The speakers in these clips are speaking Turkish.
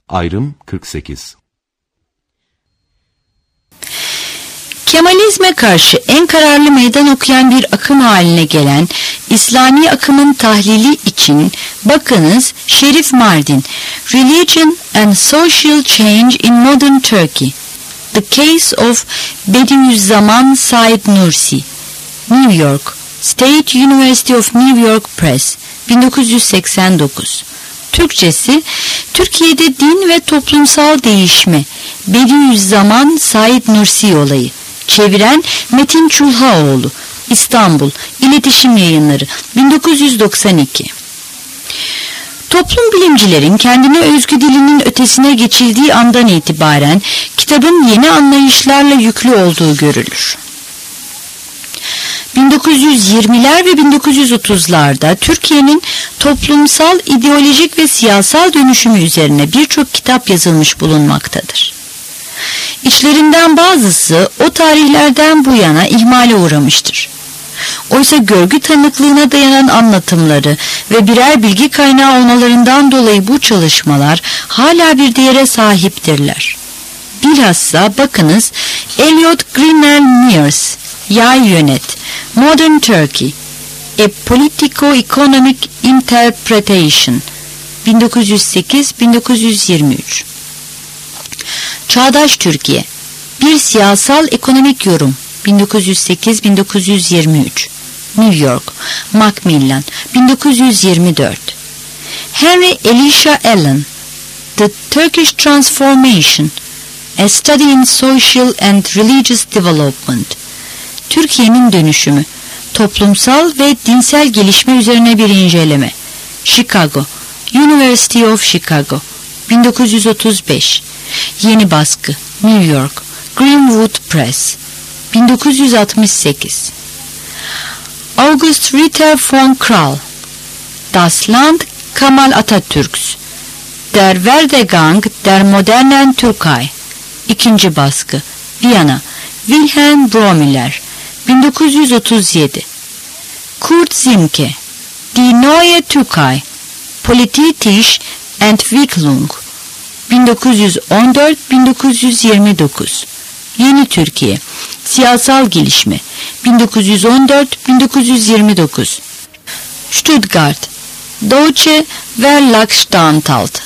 Ayrım 48. Kemalizme karşı en kararlı meydan okuyan bir akım haline gelen İslami akımın tahlili için bakınız Şerif Mardin, Religion and Social Change in Modern Turkey, The Case of Bediüzzaman Said Nursi, New York, State University of New York Press, 1989. Türkçesi, Türkiye'de din ve toplumsal değişme, Bediüzzaman Said Nursi olayı. Çeviren Metin Çulhaoğlu, İstanbul, İletişim Yayınları, 1992. Toplum bilimcilerin kendine özgü dilinin ötesine geçildiği andan itibaren kitabın yeni anlayışlarla yüklü olduğu görülür. 1920'ler ve 1930'larda Türkiye'nin toplumsal, ideolojik ve siyasal dönüşümü üzerine birçok kitap yazılmış bulunmaktadır. İçlerinden bazısı o tarihlerden bu yana ihmale uğramıştır. Oysa görgü tanıklığına dayanan anlatımları ve birer bilgi kaynağı olmalarından dolayı bu çalışmalar hala bir değere sahiptirler. Bilhassa bakınız Elliot Grinnell Mears, Yay Yönet, Modern Turkey, A Politico-Economic Interpretation, 1908-1923. Çağdaş Türkiye, Bir Siyasal Ekonomik Yorum, 1908-1923. New York, Macmillan, 1924. Henry Elisha Allen, The Turkish Transformation, A Study in Social and Religious Development, Türkiye'nin Dönüşümü, Toplumsal ve Dinsel Gelişme üzerine bir inceleme, Chicago, University of Chicago, 1935. Yeni baskı, New York, Greenwood Press, 1968. August Ritter von Kral, Das Land Kemal Atatürk's, Der Werdegang der modernen Türkei, İkinci baskı, Viyana, Wilhelm Bromüller, 1937. Kurt Zimke, Die Neue Türkei, Politische Entwicklung, 1914-1929. Yeni Türkiye, Siyasal Gelişme, 1914-1929. Stuttgart, Deutsche Verlagsanstalt,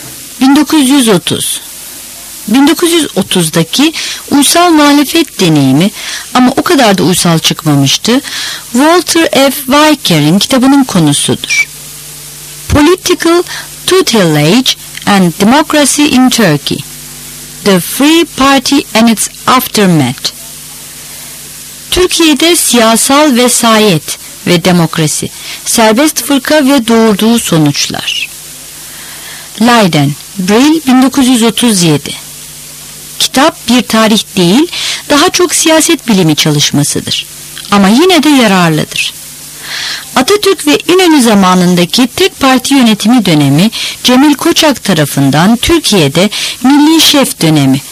1930. 1930'daki uysal muhalefet deneyimi ama o kadar da uysal çıkmamıştı. Walter F. Weiker'in kitabının konusudur. Political Tutelage and Democracy in Turkey, The Free Party and its Aftermath. Türkiye'de siyasal vesayet ve demokrasi, serbest fırka ve doğurduğu sonuçlar. Leiden, Brill, 1937. Kitap bir tarih değil, daha çok siyaset bilimi çalışmasıdır. Ama yine de yararlıdır. Atatürk ve İnönü zamanındaki tek parti yönetimi dönemi Cemil Koçak tarafından Türkiye'de Milli Şef dönemi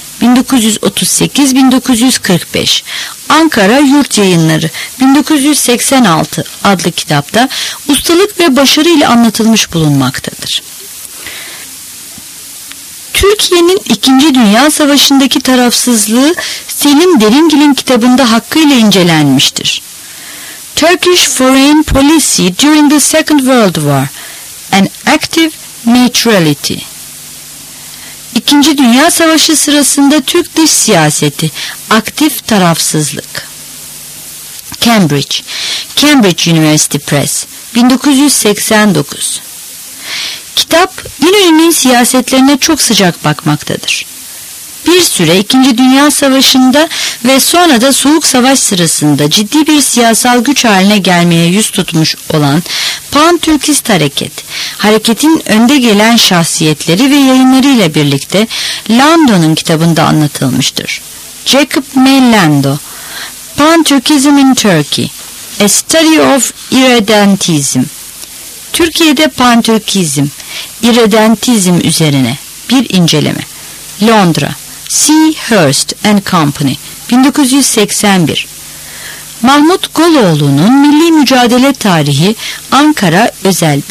1938-1945, Ankara Yurt Yayınları 1986 adlı kitapta ustalık ve başarı ile anlatılmış bulunmaktadır. Türkiye'nin 2. Dünya Savaşı'ndaki tarafsızlığı Selim Deringil'in kitabında hakkıyla incelenmiştir. Turkish Foreign Policy During the Second World War, An Active Neutrality. 2. Dünya Savaşı sırasında Türk dış siyaseti, aktif tarafsızlık. Cambridge, Cambridge University Press, 1989. Kitap, İnönü'nün siyasetlerine çok sıcak bakmaktadır. Bir süre 2. Dünya Savaşı'nda ve sonra da Soğuk Savaş sırasında ciddi bir siyasal güç haline gelmeye yüz tutmuş olan Pan-Türkist hareketin önde gelen şahsiyetleri ve yayınlarıyla birlikte Lando'nun kitabında anlatılmıştır. Jacob M. Lando, Pan-Türkism in Turkey, A Study of Irredentism, Türkiye'de Pan-Türkizm, İrredentizm üzerine bir inceleme. Londra, C. Hurst and Company, 1981. Mahmut Goloğlu'nun Milli Mücadele Tarihi, Ankara Özel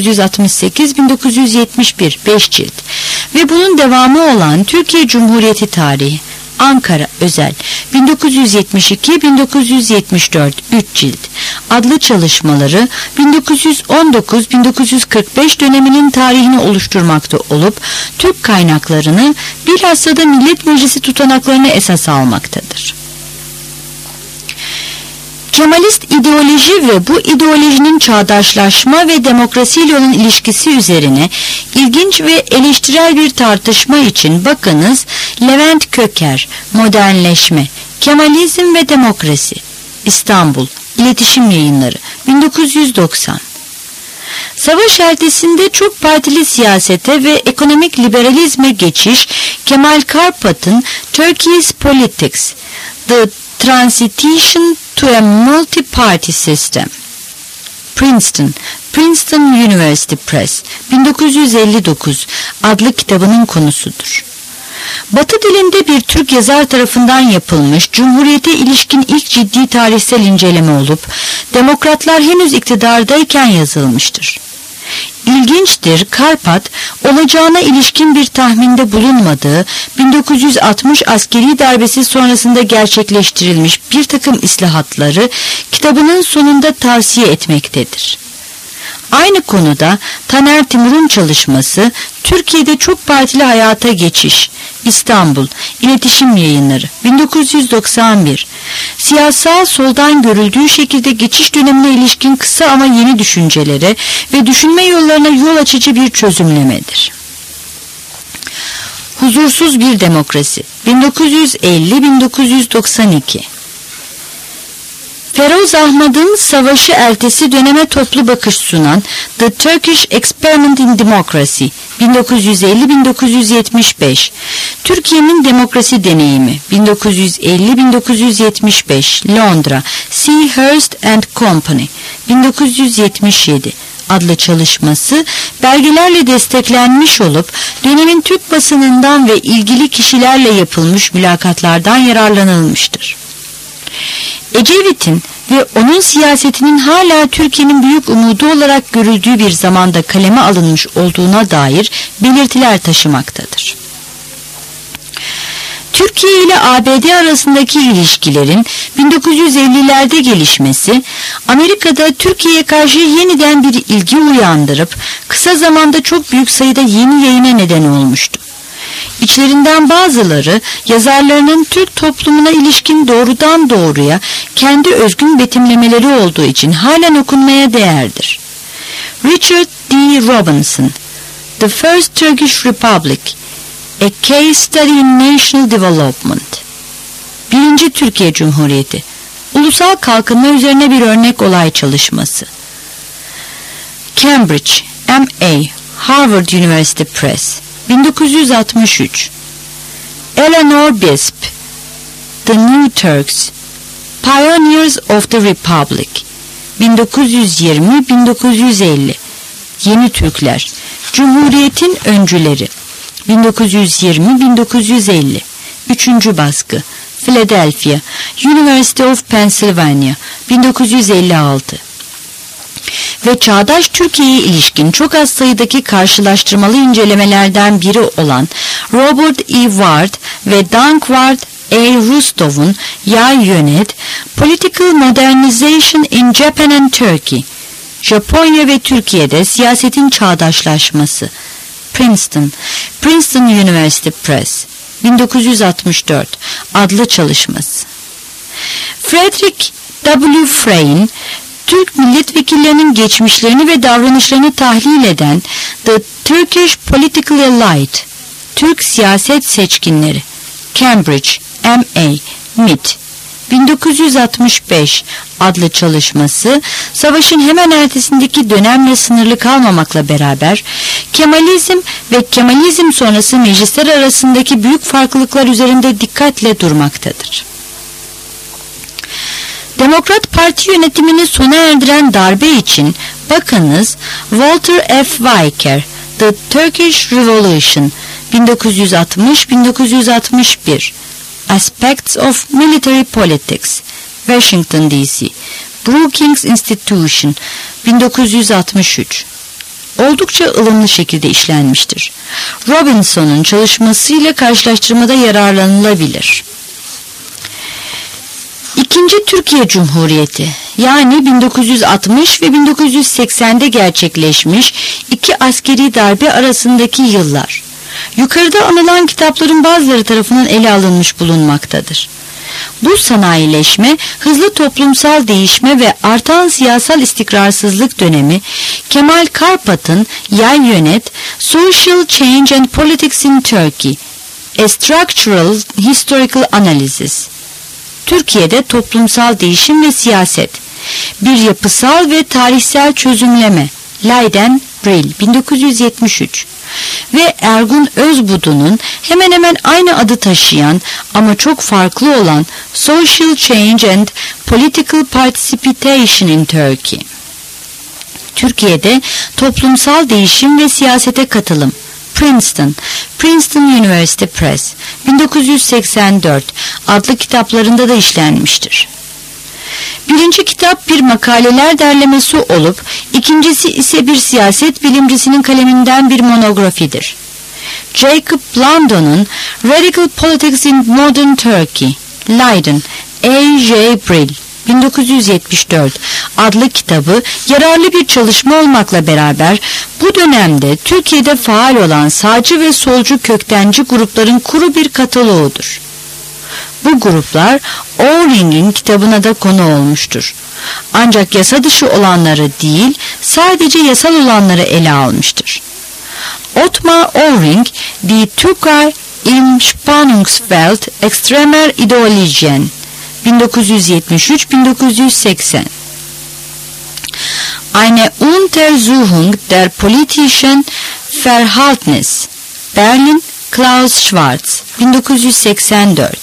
1968-1971 5 cilt ve bunun devamı olan Türkiye Cumhuriyeti Tarihi, Ankara Özel 1972-1974 3 cilt adlı çalışmaları 1919-1945 döneminin tarihini oluşturmakta olup Türk kaynaklarını bilhassa da Millet Meclisi tutanaklarını esas almaktadır. Kemalist ideoloji ve bu ideolojinin çağdaşlaşma ve demokrasiyle olan ilişkisi üzerine ilginç ve eleştirel bir tartışma için bakınız Levent Köker, Modernleşme, Kemalizm ve Demokrasi, İstanbul, İletişim Yayınları, 1990. Savaş ertesinde çok partili siyasete ve ekonomik liberalizme geçiş, Kemal Karpat'ın Turkey's Politics, The Transition to a Multi-Party System, Princeton University Press, 1959 adlı kitabının konusudur. Batı dilinde bir Türk yazar tarafından yapılmış Cumhuriyete ilişkin ilk ciddi tarihsel inceleme olup, demokratlar henüz iktidardayken yazılmıştır. İlginçtir, Karpat, olacağına ilişkin bir tahminde bulunmadığı 1960 askeri darbesi sonrasında gerçekleştirilmiş bir takım islahatları kitabının sonunda tavsiye etmektedir. Aynı konuda Taner Timur'un çalışması Türkiye'de çok partili hayata geçiş, İstanbul, İletişim Yayınları, 1991, siyasal soldan görüldüğü şekilde geçiş dönemine ilişkin kısa ama yeni düşüncelere ve düşünme yollarına yol açıcı bir çözümlemedir. Huzursuz bir demokrasi, 1950-1992. Feroz Ahmad'ın savaşı ertesi döneme toplu bakış sunan The Turkish Experiment in Democracy, 1950-1975, Türkiye'nin demokrasi deneyimi, 1950-1975, Londra, C. Hurst and Company, 1977 adlı çalışması belgelerle desteklenmiş olup dönemin Türk basınından ve ilgili kişilerle yapılmış mülakatlardan yararlanılmıştır. Ecevit'in ve onun siyasetinin hala Türkiye'nin büyük umudu olarak görüldüğü bir zamanda kaleme alınmış olduğuna dair belirtiler taşımaktadır. Türkiye ile ABD arasındaki ilişkilerin 1950'lerde gelişmesi, Amerika'da Türkiye'ye karşı yeniden bir ilgi uyandırıp kısa zamanda çok büyük sayıda yeni yayına neden olmuştu. İçlerinden bazıları yazarlarının Türk toplumuna ilişkin doğrudan doğruya kendi özgün betimlemeleri olduğu için halen okunmaya değerdir. Richard D. Robinson, The First Turkish Republic, A Case Study in National Development, Birinci Türkiye Cumhuriyeti, Ulusal Kalkınma üzerine bir örnek olay çalışması. Cambridge, M.A., Harvard University Press, 1963. Eleanor Bisp, The New Turks, Pioneers of the Republic, 1920-1950. Yeni Türkler, Cumhuriyetin Öncüleri, 1920-1950. 3. baskı, Philadelphia, University of Pennsylvania, 1956. Ve çağdaş Türkiye'ye ilişkin çok az sayıdaki karşılaştırmalı incelemelerden biri olan Robert E. Ward ve Dankwart A. Rustov'un Yay Yönet, Political Modernization in Japan and Turkey, Japonya ve Türkiye'de siyasetin çağdaşlaşması, Princeton University Press, 1964 adlı çalışması. Frederick W. Frey'in Türk milletvekillerinin geçmişlerini ve davranışlarını tahlil eden The Turkish Political Elite, Türk Siyaset Seçkinleri, Cambridge, M.A., MIT, 1965 adlı çalışması, savaşın hemen ertesindeki dönemle sınırlı kalmamakla beraber, Kemalizm ve Kemalizm sonrası meclisler arasındaki büyük farklılıklar üzerinde dikkatle durmaktadır. Demokrat Parti yönetimini sona erdiren darbe için bakınız Walter F. Weicker, The Turkish Revolution, 1960-1961, Aspects of Military Politics, Washington D.C. Brookings Institution 1963. Oldukça ılımlı şekilde işlenmiştir. Robinson'un çalışmasıyla karşılaştırmada yararlanılabilir. İkinci Türkiye Cumhuriyeti, yani 1960 ve 1980'de gerçekleşmiş iki askeri darbe arasındaki yıllar. Yukarıda anılan kitapların bazıları tarafından ele alınmış bulunmaktadır. Bu sanayileşme, hızlı toplumsal değişme ve artan siyasal istikrarsızlık dönemi, Kemal Karpat'ın Yay Yönet, Social Change and Politics in Turkey, A Structural Historical Analysis, Türkiye'de toplumsal değişim ve siyaset, bir yapısal ve tarihsel çözümleme, Leiden Brill 1973 ve Ergun Özbudu'nun hemen hemen aynı adı taşıyan ama çok farklı olan Social Change and Political Participation in Turkey. Türkiye'de toplumsal değişim ve siyasete katılım, Princeton University Press 1984 adlı kitaplarında da işlenmiştir. Birinci kitap bir makaleler derlemesi olup, ikincisi ise bir siyaset bilimcisinin kaleminden bir monografidir. Jacob Blondon'un Radical Politics in Modern Turkey, Leiden, A. J. Brill 1974 adlı kitabı yararlı bir çalışma olmakla beraber bu dönemde Türkiye'de faal olan sağcı ve solcu köktenci grupların kuru bir kataloğudur. Bu gruplar Öring'in kitabına da konu olmuştur. Ancak yasa dışı olanları değil, sadece yasal olanları ele almıştır. Ottmar Öring, Die Türkei im Spannungsfeld extremer Ideologien 1973-1980 Eine Untersuchung der politischen Verhältnisse Berlin, Klaus Schwarz 1984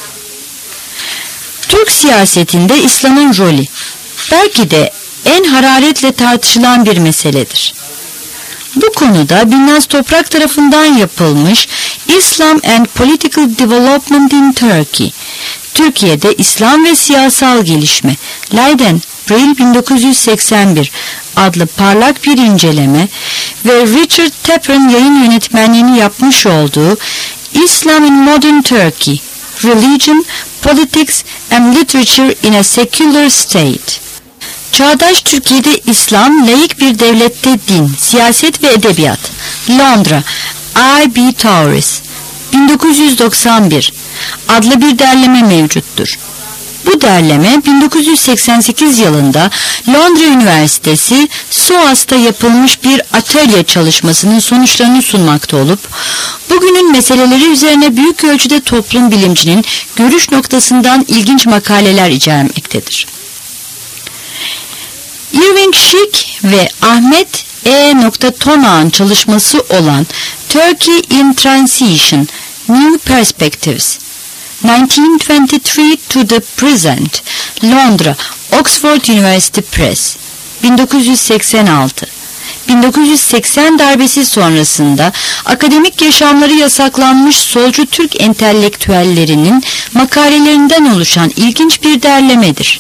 Türk siyasetinde İslam'ın rolü belki de en hararetle tartışılan bir meseledir. Bu konuda Binnaz Toprak tarafından yapılmış Islam and Political Development in Turkey, Türkiye'de İslam ve Siyasal Gelişme, Leiden, Brill 1981 adlı parlak bir inceleme ve Richard Tepper'ın yayın yönetmenliğini yapmış olduğu Islam in Modern Turkey, Religion, Politics and Literature in a Secular State. Çağdaş Türkiye'de İslam, laik bir devlette din, siyaset ve edebiyat. Londra, I.B. Tauris, 1991 adlı bir derleme mevcuttur. Bu derleme 1988 yılında Londra Üniversitesi SOAS'ta yapılmış bir atölye çalışmasının sonuçlarını sunmakta olup, bugünün meseleleri üzerine büyük ölçüde toplum bilimcinin görüş noktasından ilginç makaleler içermektedir. Irving Schick ve Ahmet E. Tonak'ın çalışması olan Turkey in Transition, New Perspectives, 1923 to the Present, Londra, Oxford University Press, 1986. 1980 darbesi sonrasında akademik yaşamları yasaklanmış solcu Türk entelektüellerinin makalelerinden oluşan ilginç bir derlemedir.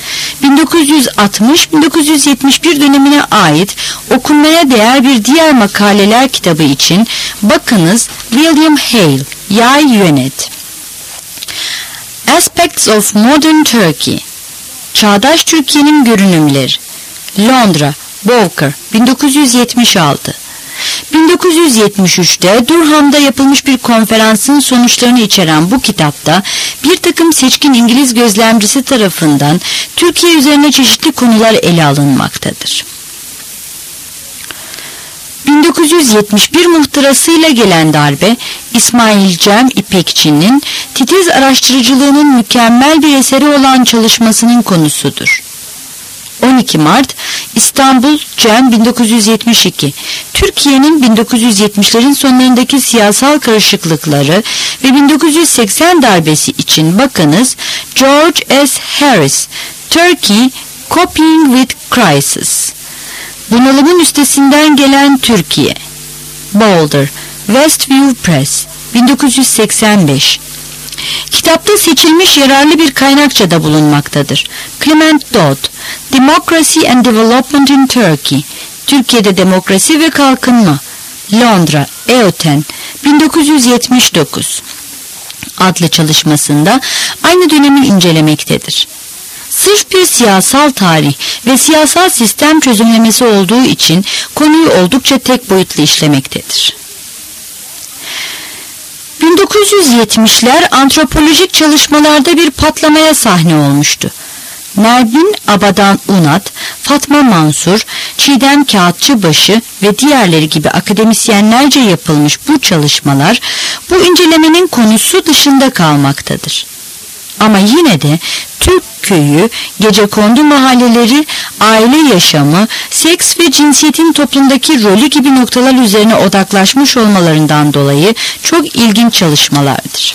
1960-1971 dönemine ait okunmaya değer bir diğer makaleler kitabı için bakınız William Hale, Yay Yönet. Aspects of Modern Turkey, Çağdaş Türkiye'nin Görünümleri, Londra, Bowker, 1976. 1973'te Durham'da yapılmış bir konferansın sonuçlarını içeren bu kitapta bir takım seçkin İngiliz gözlemcisi tarafından Türkiye üzerine çeşitli konular ele alınmaktadır. 1971 muhtırasıyla gelen darbe, İsmail Cem İpekçi'nin titiz araştırıcılığının mükemmel bir eseri olan çalışmasının konusudur. 12 Mart, İstanbul, Cem 1972, Türkiye'nin 1970'lerin sonlarındaki siyasal karışıklıkları ve 1980 darbesi için bakınız George S. Harris, Turkey, Coping with Crisis. Bunalımın üstesinden gelen Türkiye, Boulder, Westview Press, 1985. Kitapta seçilmiş yararlı bir kaynakça da bulunmaktadır. Clement Dodd, Democracy and Development in Turkey, Türkiye'de Demokrasi ve Kalkınma, Londra, EOTEN, 1979 adlı çalışmasında aynı dönemi incelemektedir. Sırf bir siyasal tarih ve siyasal sistem çözümlemesi olduğu için konuyu oldukça tek boyutlu işlemektedir. 1970'ler antropolojik çalışmalarda bir patlamaya sahne olmuştu. Nermin Abadan Unat, Fatma Mansur, Çiğdem Kağıtçıbaşı ve diğerleri gibi akademisyenlerce yapılmış bu çalışmalar bu incelemenin konusu dışında kalmaktadır. Ama yine de Türk köyü, gecekondu mahalleleri, aile yaşamı, seks ve cinsiyetin toplumdaki rolü gibi noktalar üzerine odaklaşmış olmalarından dolayı çok ilginç çalışmalardır.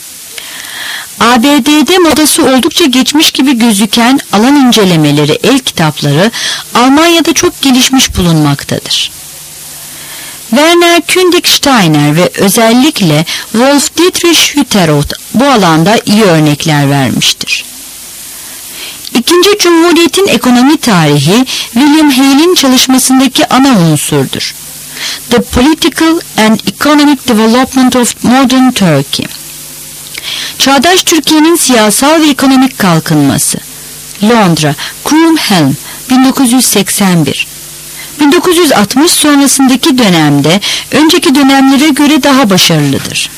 ABD'de modası oldukça geçmiş gibi gözüken alan incelemeleri el kitapları Almanya'da çok gelişmiş bulunmaktadır. Werner Kündig-Steiner ve özellikle Wolf Dietrich Hütteroth bu alanda iyi örnekler vermiştir. İkinci Cumhuriyet'in ekonomi tarihi William Hale'in çalışmasındaki ana unsurdur. The Political and Economic Development of Modern Turkey. Çağdaş Türkiye'nin siyasal ve ekonomik kalkınması. Londra, Croom-Helm, 1981. 1960 sonrasındaki dönemde önceki dönemlere göre daha başarılıdır.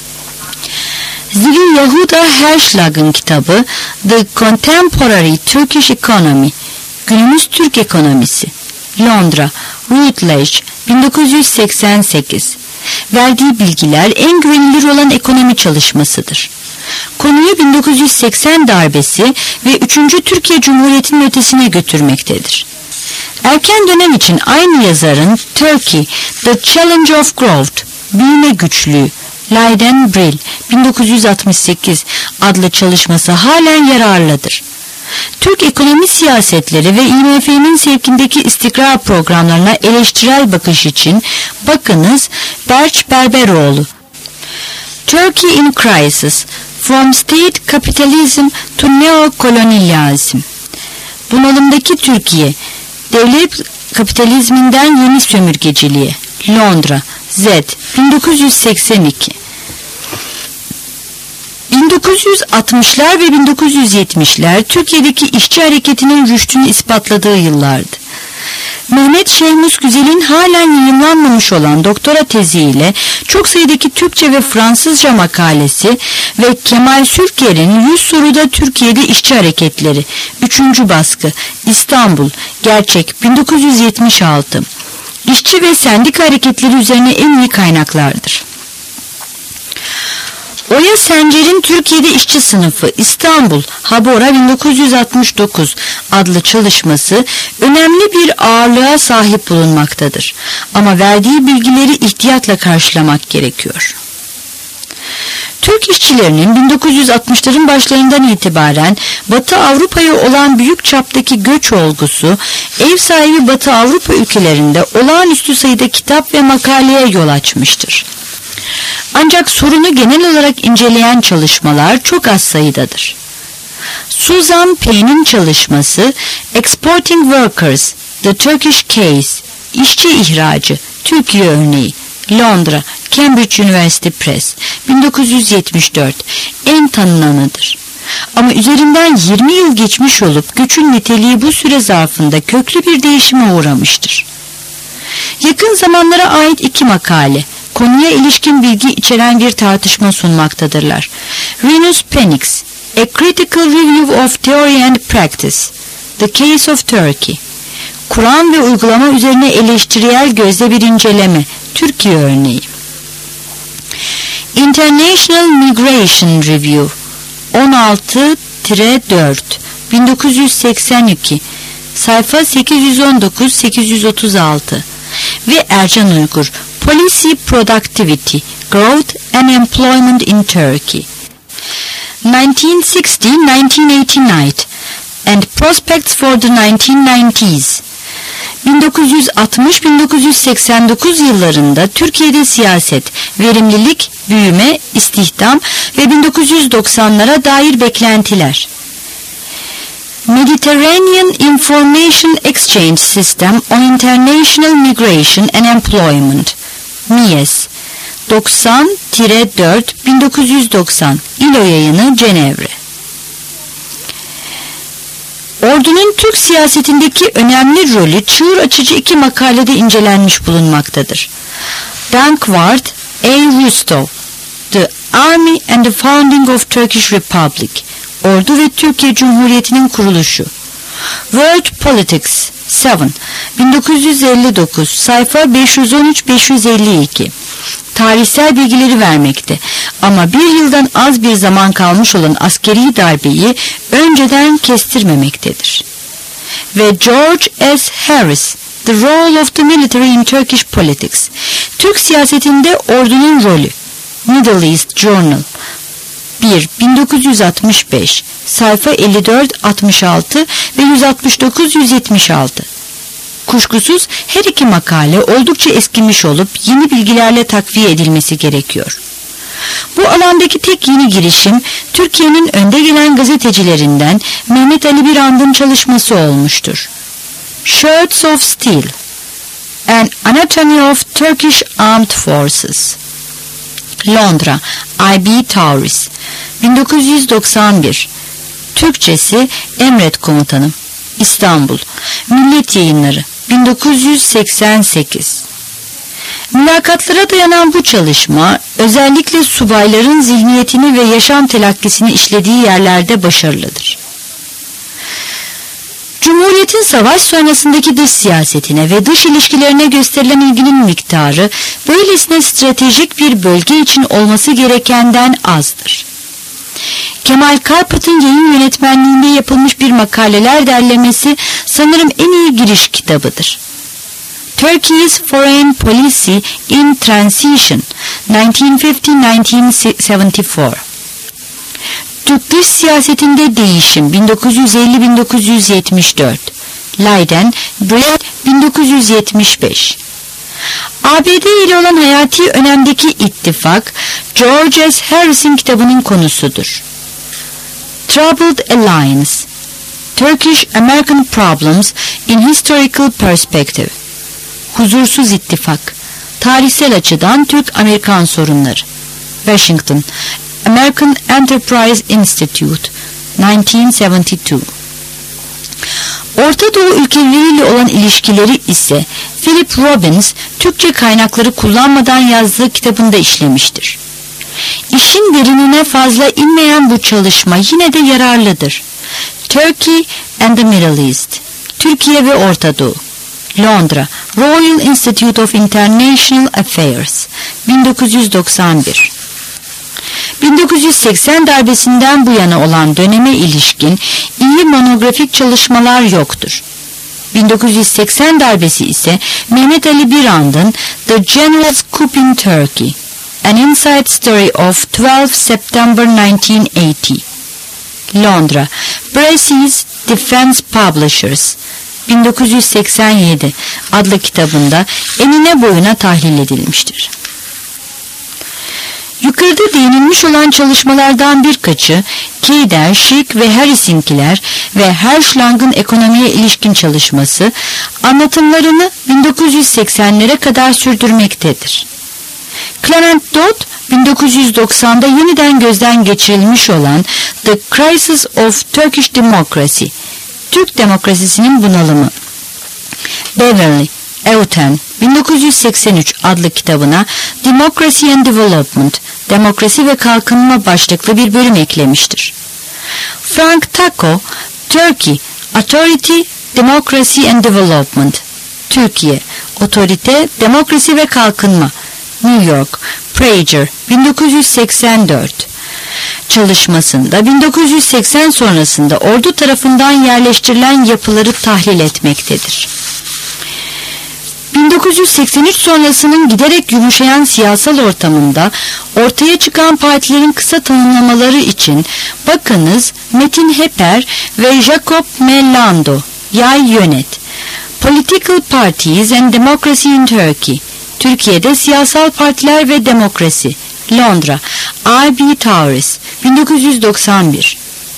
Zvi Yehuda Herschlag'ın kitabı The Contemporary Turkish Economy, Günümüz Türk Ekonomisi, Londra, Routledge, 1988. Verdiği bilgiler en güvenilir olan ekonomi çalışmasıdır. Konuyu 1980 darbesi ve 3. Türkiye Cumhuriyeti'nin ötesine götürmektedir. Erken dönem için aynı yazarın Turkey, The Challenge of Growth, Büyüme Güçlüğü, Leiden Brill, 1968 adlı çalışması halen yararlıdır. Türk ekonomi siyasetleri ve IMF'nin sevkindeki istikrar programlarına eleştirel bakış için bakınız Berç Berberoğlu. Turkey in Crisis, From State Capitalism to Neo-Colonialism. Bunalımdaki Türkiye, devlet kapitalizminden yeni sömürgeciliğe. Londra, Z, 1982. 1960'lar ve 1970'ler Türkiye'deki işçi hareketinin rüştünü ispatladığı yıllardı. Mehmet Şehmus Güzel'in halen yayınlanmamış olan doktora teziyle çok sayıdaki Türkçe ve Fransızca makalesi ve Kemal Sürker'in 100 soruda Türkiye'de işçi hareketleri 3. baskı İstanbul Gerçek 1976 İşçi ve sendika hareketleri üzerine en iyi kaynaklardır. Oya Sencer'in Türkiye'de İşçi Sınıfı İstanbul Habora 1969 adlı çalışması önemli bir ağırlığa sahip bulunmaktadır. Ama verdiği bilgileri ihtiyatla karşılamak gerekiyor. Türk işçilerinin 1960'ların başlarından itibaren Batı Avrupa'ya olan büyük çaptaki göç olgusu, ev sahibi Batı Avrupa ülkelerinde olağanüstü sayıda kitap ve makaleye yol açmıştır. Ancak sorunu genel olarak inceleyen çalışmalar çok az sayıdadır. Susan Payne'in çalışması Exporting Workers, The Turkish Case, İşçi İhracı, Türkiye Örneği, Londra, Cambridge University Press, 1974 en tanınanıdır. Ama üzerinden 20 yıl geçmiş olup göçün niteliği bu süre zarfında köklü bir değişime uğramıştır. Yakın zamanlara ait 2 makale, konuya ilişkin bilgi içeren bir tartışma sunmaktadırlar. Renus Penix, A Critical Review of Theory and Practice, The Case of Turkey, Kur'an ve uygulama üzerine eleştirel gözle bir inceleme, Türkiye Örneği. International Migration Review, 16-4, 1982, sayfa 819-836 ve Ercan Uygur, Policy Productivity, Growth and Employment in Turkey, 1960-1989 and Prospects for the 1990s. 1960-1989 yıllarında Türkiye'de siyaset, verimlilik, büyüme, istihdam ve 1990'lara dair beklentiler. Mediterranean Information Exchange System on International Migration and Employment, MIES, 90-4 1990, İLO yayını, Cenevre. Ordunun Türk siyasetindeki önemli rolü çığır açıcı 2 makalede incelenmiş bulunmaktadır. Dankwart, A. Rustov, The Army and the Founding of Turkish Republic, Ordu ve Türkiye Cumhuriyeti'nin kuruluşu. World Politics 7, 1959, sayfa 513-552. Tarihsel bilgileri vermekte ama bir yıldan az bir zaman kalmış olan askeri darbeyi önceden kestirmemektedir. Ve George S. Harris, The Role of the Military in Turkish Politics, Türk siyasetinde ordunun rolü, Middle East Journal 1, 1965, sayfa 54-66 ve 169-176. Kuşkusuz her 2 makale oldukça eskimiş olup yeni bilgilerle takviye edilmesi gerekiyor. Bu alandaki tek yeni girişim Türkiye'nin önde gelen gazetecilerinden Mehmet Ali Birand'ın çalışması olmuştur. Shirts of Steel, An Anatomy of Turkish Armed Forces, Londra, I.B. Tauris, 1991. Türkçesi Emret Komutanım, İstanbul, Millet Yayınları, 1988. Mülakatlara dayanan bu çalışma özellikle subayların zihniyetini ve yaşam telakkisini işlediği yerlerde başarılıdır. Cumhuriyetin savaş sonrasındaki dış siyasetine ve dış ilişkilerine gösterilen ilginin miktarı böylesine stratejik bir bölge için olması gerekenden azdır. Kemal Karpat'ın yayın yönetmenliğinde yapılmış bir makaleler derlemesi sanırım en iyi giriş kitabıdır. Turkey's Foreign Policy in Transition, 1950-1974. Türk dış siyasetinde değişim, 1950-1974. Leiden, Brett, 1975. ABD ile olan hayati önemdeki ittifak, George S. Harris'in kitabının konusudur. Troubled Alliance, Turkish-American Problems in Historical Perspective. Huzursuz ittifak, tarihsel açıdan Türk-Amerikan sorunları. Washington, American Enterprise Institute, 1972. Orta Doğu ülkeleriyle olan ilişkileri ise Philip Robbins Türkçe kaynakları kullanmadan yazdığı kitabında işlemiştir. İşin derinine fazla inmeyen bu çalışma yine de yararlıdır. Turkey and the Middle East, Türkiye ve Orta Doğu, Londra, Royal Institute of International Affairs, 1991. 1980 darbesinden bu yana olan döneme ilişkin iyi monografik çalışmalar yoktur. 1980 darbesi ise Mehmet Ali Birand'ın The General's Coup in Turkey, An Inside Story of 12 September 1980, Londra, Bressis Defense Publishers, 1987 adlı kitabında enine boyuna tahlil edilmiştir. Yukarıda değinilmiş olan çalışmalardan birkaçı Keider, Schick ve Harris'inkiler ve Hirschlang'ın ekonomiye ilişkin çalışması anlatımlarını 1980'lere kadar sürdürmektedir. Clement Dodd 1990'da yeniden gözden geçirilmiş olan The Crisis of Turkish Democracy, Türk demokrasisinin bunalımı, Beverly, Euten, 1983 adlı kitabına Democracy and Development, Demokrasi ve Kalkınma başlıklı bir bölüm eklemiştir. Frank Taco, Turkey, Authority, Democracy and Development, Türkiye, Otorite, Demokrasi ve Kalkınma, New York, Prager, 1984. Çalışmasında 1980 sonrasında ordu tarafından yerleştirilen yapıları tahlil etmektedir. 1983 sonrasının giderek yumuşayan siyasal ortamında ortaya çıkan partilerin kısa tanımlamaları için bakınız Metin Heper ve Jacob M. Lando, Yay Yönet, Political Parties and Democracy in Turkey, Türkiye'de Siyasal Partiler ve Demokrasi, Londra, I.B. Tauris 1991.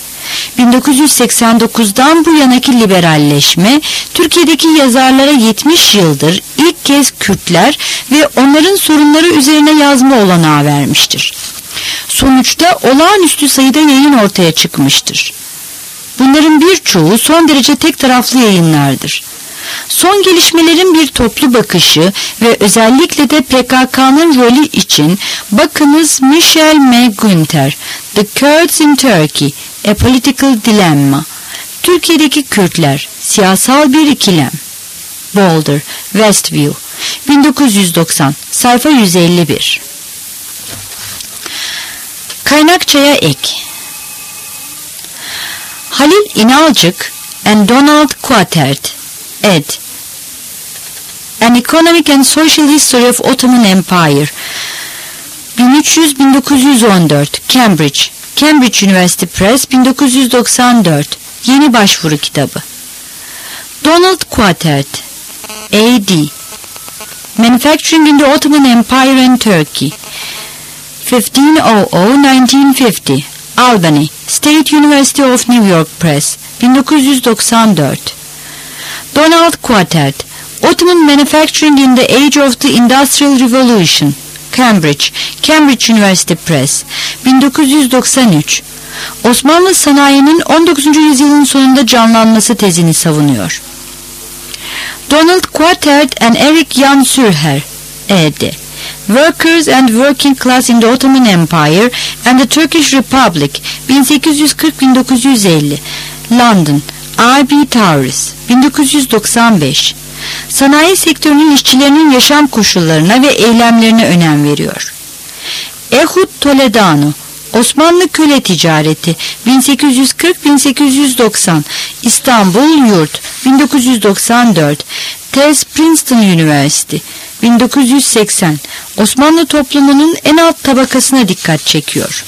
1989'dan bu yanaki liberalleşme Türkiye'deki yazarlara 70 yıldır ilk kez Kürtler ve onların sorunları üzerine yazma olanağı vermiştir. Sonuçta olağanüstü sayıda yayın ortaya çıkmıştır. Bunların birçoğu son derece tek taraflı yayınlardır. Son gelişmelerin bir toplu bakışı ve özellikle de PKK'nın rolü için bakınız Michel M. Günther, The Kurds in Turkey, A Political Dilemma, Türkiye'deki Kürtler, Siyasal Bir İkilem, Boulder, Westview, 1990, sayfa 151. Kaynakçaya ek. Halil İnalcık and Donald Quatert, ed. An Economic and Social History of Ottoman Empire, 1300-1914, Cambridge, Cambridge University Press, 1994, yeni başvuru kitabı. Donald Quatert, A.D. Manufacturing in the Ottoman Empire and Turkey, 1500-1950, Albany, State University of New York Press, 1994. Donald Quatert, Ottoman Manufacturing in the Age of the Industrial Revolution, Cambridge, Cambridge University Press, 1993. Osmanlı sanayinin 19. yüzyılın sonunda canlanması tezini savunuyor. Donald Quatert and Eric Jan Sürher, ed. Workers and Working Class in the Ottoman Empire and the Turkish Republic, 1840-1950, London, I.B. Tauris, 1995. Sanayi sektörünün işçilerinin yaşam koşullarına ve eylemlerine önem veriyor. Ehud Toledano, Osmanlı Köle Ticareti, 1840-1890, İstanbul Yurt, 1994, tez Princeton University, 1980, Osmanlı toplumunun en alt tabakasına dikkat çekiyor.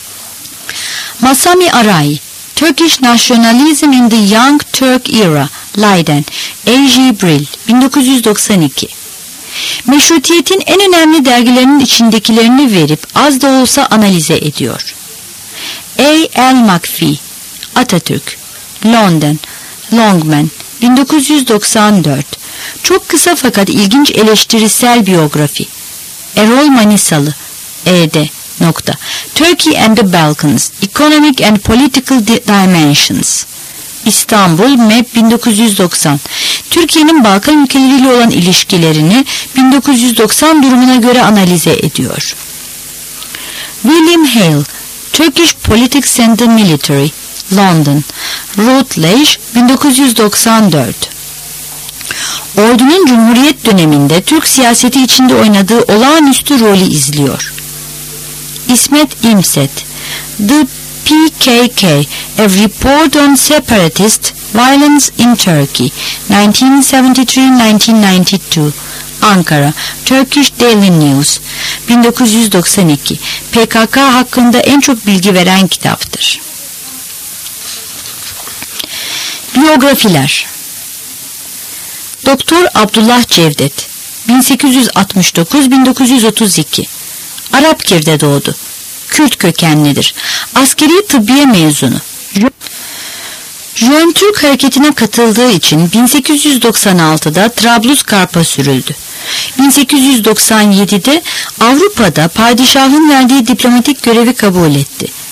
Masami Arai, Turkish Nationalism in the Young Turk Era, Leiden, A.J. Brill, 1992. Meşrutiyetin en önemli dergilerinin içindekilerini verip az da olsa analize ediyor. A. L. McPhee, Atatürk, London, Longman, 1994. Çok kısa fakat ilginç eleştirisel biyografi. Erol Manisalı, E.D. Turkey and the Balkans, Economic and Political Dimensions, İstanbul, MEP 1990. Türkiye'nin Balkan ülkeleriyle olan ilişkilerini 1990 durumuna göre analize ediyor. William Hale, Turkish Politics and the Military, London, Routledge, 1994. Ordunun Cumhuriyet döneminde Türk siyaseti içinde oynadığı olağanüstü rolü izliyor. İsmet İmset, The PKK, A Report on Separatist Violence in Turkey, 1973-1992, Ankara, Turkish Daily News, 1992, PKK hakkında en çok bilgi veren kitaptır. Biyografiler. Doktor Abdullah Cevdet, 1869-1932, Arapkir'de doğdu. Kürt kökenlidir. Askeri tıbbiye mezunu. Jön Türk hareketine katıldığı için 1896'da Trablusgarp'a sürüldü. 1897'de Avrupa'da padişahın verdiği diplomatik görevi kabul etti.